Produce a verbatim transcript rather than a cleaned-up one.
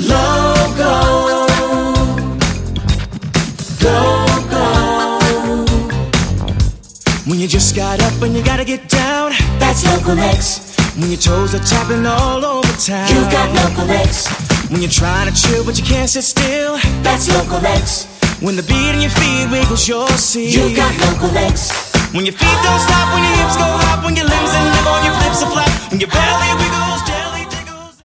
Loco, go, go. When you just got up and you gotta get down, that's Local X. When your toes are tapping all over town, you got Local X. When you're trying to chill but you can't sit still, that's Local X. When the beat in your feet wiggles your seat, you got Local X. When your feet don't stop, when your hips go hop, when your limbs and live on your flips are flat, when your belly wiggles